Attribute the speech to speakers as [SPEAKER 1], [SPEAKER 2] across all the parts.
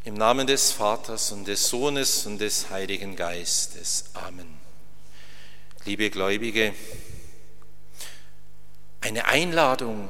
[SPEAKER 1] Im Namen des Vaters und des Sohnes und des Heiligen Geistes. Amen. Liebe Gläubige, eine Einladung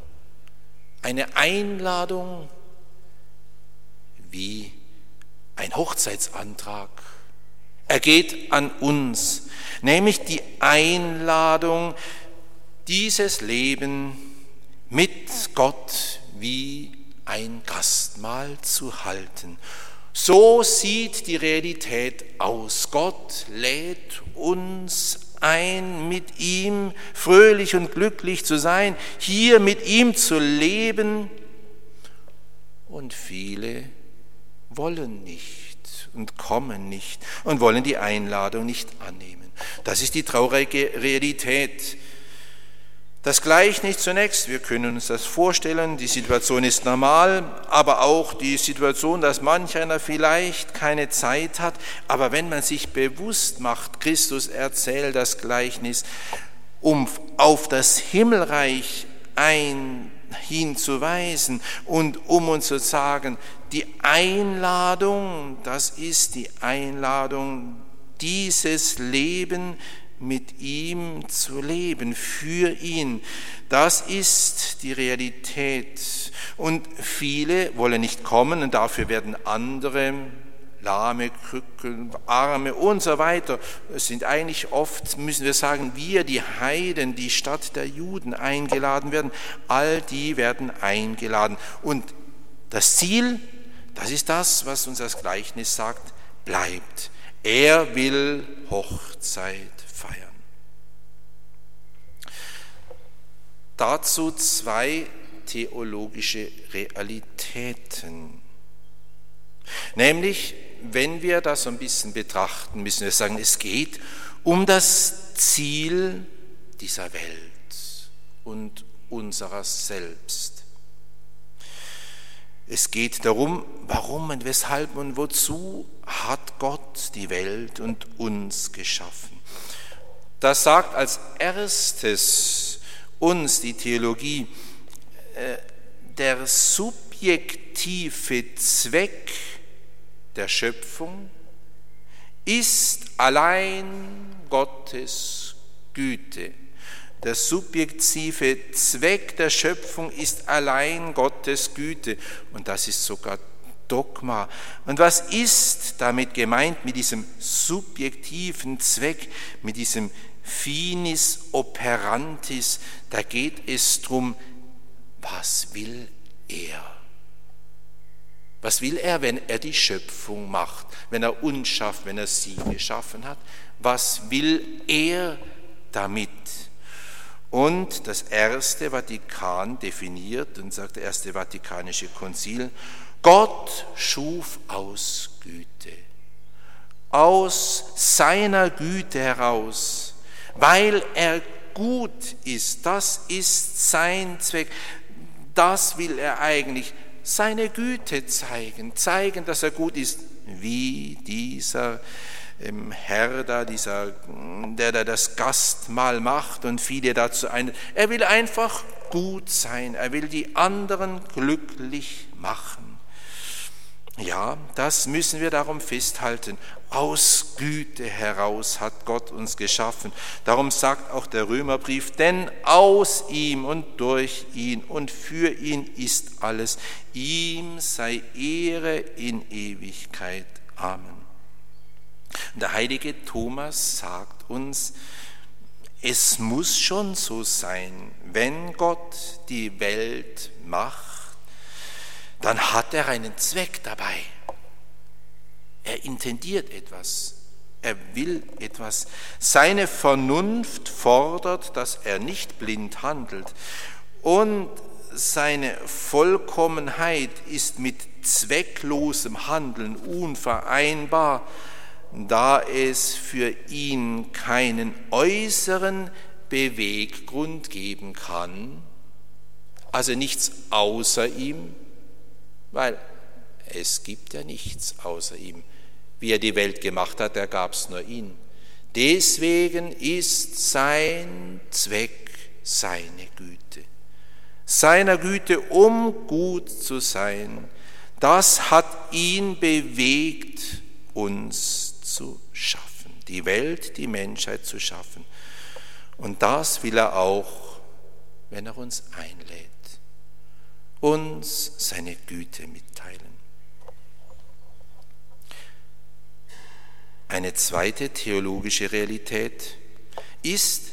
[SPEAKER 1] wie ein Hochzeitsantrag. Er geht an uns, nämlich die Einladung, dieses Leben mit Gott wie ein Gastmahl zu halten. So sieht die Realität aus. Gott lädt uns ein, mit ihm fröhlich und glücklich zu sein, hier mit ihm zu leben. Und viele wollen nicht und kommen nicht und wollen die Einladung nicht annehmen. Das ist die traurige Realität. Das Gleichnis zunächst, wir können uns das vorstellen, die Situation ist normal, aber auch die Situation, dass manch einer vielleicht keine Zeit hat. Aber wenn man sich bewusst macht, Christus erzählt das Gleichnis, um auf das Himmelreich hinzuweisen und um uns zu sagen, die Einladung, das ist die Einladung, dieses Leben mit ihm zu leben, für ihn. Das ist die Realität. Und viele wollen nicht kommen und dafür werden andere, Lahme, Krücken, Arme und so weiter. Es sind eigentlich oft, müssen wir sagen, wir, die Heiden, die statt der Juden eingeladen werden. All die werden eingeladen. Und das Ziel, das ist das, was uns das Gleichnis sagt, bleibt. Er will Hochzeit feiern. Dazu zwei theologische Realitäten. Nämlich, wenn wir das so ein bisschen betrachten, müssen wir sagen, es geht um das Ziel dieser Welt und unserer selbst. Es geht darum, warum und weshalb und wozu hat Gott die Welt und uns geschaffen. Das sagt als erstes uns die Theologie, der subjektive Zweck der Schöpfung ist allein Gottes Güte. Der subjektive Zweck der Schöpfung ist allein Gottes Güte. Und das ist sogar Dogma. Und was ist damit gemeint mit diesem subjektiven Zweck, mit diesem Finis operantis? Da geht es darum, was will er? Was will er, wenn er die Schöpfung macht, wenn er uns schafft, wenn er sie geschaffen hat? Was will er damit? Und das Erste Vatikan definiert und sagt, das Erste Vatikanische Konzil, Gott schuf aus Güte, aus seiner Güte heraus, weil er gut ist, das ist sein Zweck, das will er eigentlich, seine Güte zeigen, dass er gut ist, wie dieser Herr da, der das Gastmahl macht und viele dazu ein. Er will einfach gut sein, er will die anderen glücklich machen. Ja, das müssen wir darum festhalten. Aus Güte heraus hat Gott uns geschaffen. Darum sagt auch der Römerbrief, denn aus ihm und durch ihn und für ihn ist alles. Ihm sei Ehre in Ewigkeit. Amen. Und der heilige Thomas sagt uns, es muss schon so sein, wenn Gott die Welt macht, dann hat er einen Zweck dabei. Er intendiert etwas, er will etwas. Seine Vernunft fordert, dass er nicht blind handelt. Und seine Vollkommenheit ist mit zwecklosem Handeln unvereinbar, da es für ihn keinen äußeren Beweggrund geben kann, also nichts außer ihm, weil es gibt ja nichts außer ihm. Wie er die Welt gemacht hat, da gab es nur ihn. Deswegen ist sein Zweck seine Güte. Seiner Güte, um gut zu sein, Das hat ihn bewegt, uns zu schaffen, die Welt, die Menschheit zu schaffen. Und das will er auch, wenn er uns einlädt, uns seine Güte mitteilen. Eine zweite theologische Realität ist,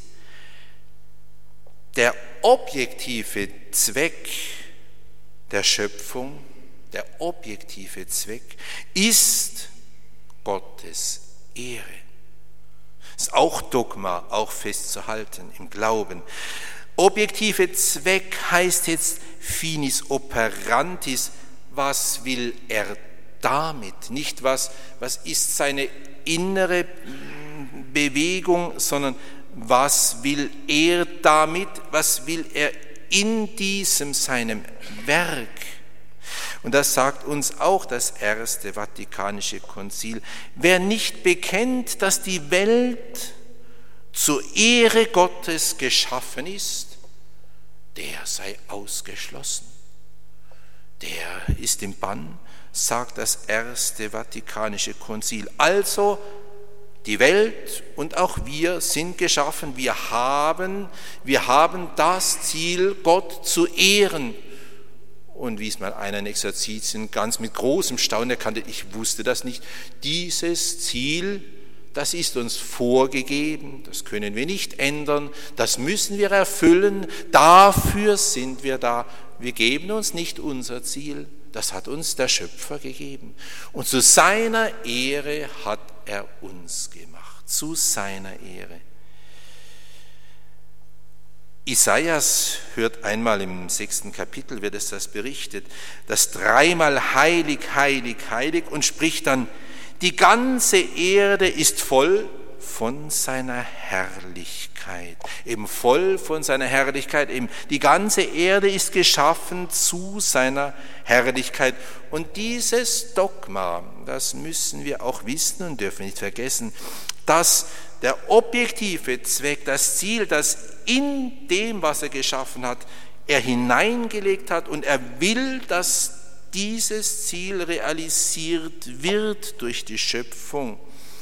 [SPEAKER 1] der objektive Zweck der Schöpfung, der objektive Zweck ist Gottes Ehre. Das ist auch Dogma, auch festzuhalten im Glauben. Objektive Zweck heißt jetzt finis operantis, was will er damit? Nicht was ist seine innere Bewegung, sondern was will er damit, was will er in diesem seinem Werk? Und das sagt uns auch das Erste Vatikanische Konzil. Wer nicht bekennt, dass die Welt zur Ehre Gottes geschaffen ist, der sei ausgeschlossen. Der ist im Bann, sagt das Erste Vatikanische Konzil. Also, die Welt und auch wir sind geschaffen. Wir haben das Ziel, Gott zu ehren. Und wie es mal einer in Exerzitien ganz mit großem Staunen erkannte, ich wusste das nicht, dieses Ziel, das ist uns vorgegeben, das können wir nicht ändern, das müssen wir erfüllen, dafür sind wir da. Wir geben uns nicht unser Ziel, das hat uns der Schöpfer gegeben. Und zu seiner Ehre hat er uns gemacht, zu seiner Ehre. Isaias hört einmal im 6. Kapitel, wird es das berichtet, das dreimal heilig, heilig, heilig und spricht dann, die ganze Erde ist voll von seiner Herrlichkeit. Eben voll von seiner Herrlichkeit. Eben die ganze Erde ist geschaffen zu seiner Herrlichkeit. Und dieses Dogma, das müssen wir auch wissen und dürfen nicht vergessen, dass der objektive Zweck, das Ziel, das in dem, was er geschaffen hat, er hineingelegt hat und er will, dass dieses Ziel realisiert wird durch die Schöpfung.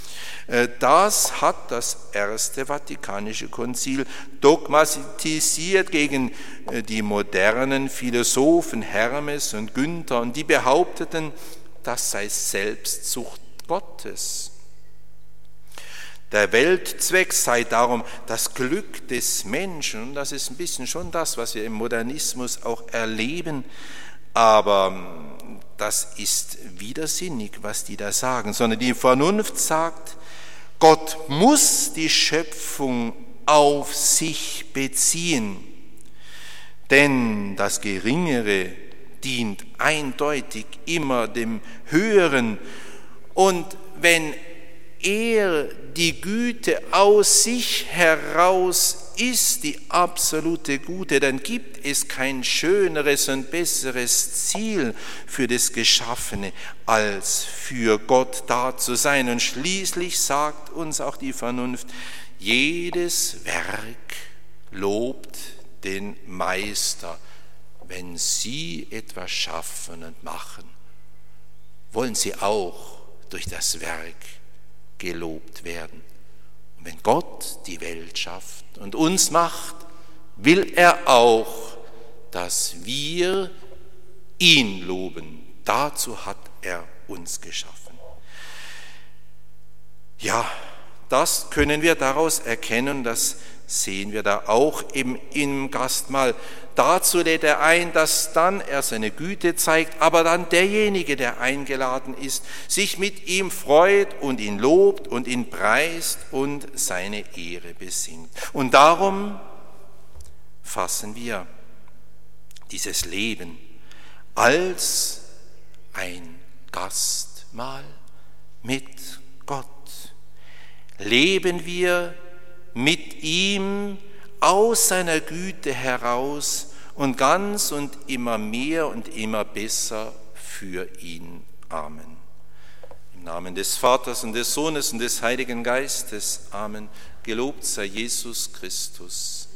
[SPEAKER 1] Das hat das Erste Vatikanische Konzil dogmatisiert gegen die modernen Philosophen Hermes und Günther, und die behaupteten, das sei Selbstsucht Gottes. Der Weltzweck sei darum das Glück des Menschen, und das ist ein bisschen schon das, was wir im Modernismus auch erleben, aber das ist widersinnig, was die da sagen, sondern die Vernunft sagt, Gott muss die Schöpfung auf sich beziehen, denn das Geringere dient eindeutig immer dem Höheren, und wenn er die Güte aus sich heraus ist, die absolute Gute, dann gibt es kein schöneres und besseres Ziel für das Geschaffene, als für Gott da zu sein. Und schließlich sagt uns auch die Vernunft, jedes Werk lobt den Meister. Wenn Sie etwas schaffen und machen, wollen Sie auch durch das Werk gelobt werden. Und wenn Gott die Welt schafft und uns macht, will er auch, dass wir ihn loben. Dazu hat er uns geschaffen. Ja, das können wir daraus erkennen, das sehen wir da auch im Gastmahl. Dazu lädt er ein, dass dann er seine Güte zeigt, aber dann derjenige, der eingeladen ist, sich mit ihm freut und ihn lobt und ihn preist und seine Ehre besingt. Und darum fassen wir dieses Leben als ein Gastmahl mit Gott. Leben wir mit ihm aus seiner Güte heraus und ganz und immer mehr und immer besser für ihn. Amen. Im Namen des Vaters und des Sohnes und des Heiligen Geistes. Amen. Gelobt sei Jesus Christus.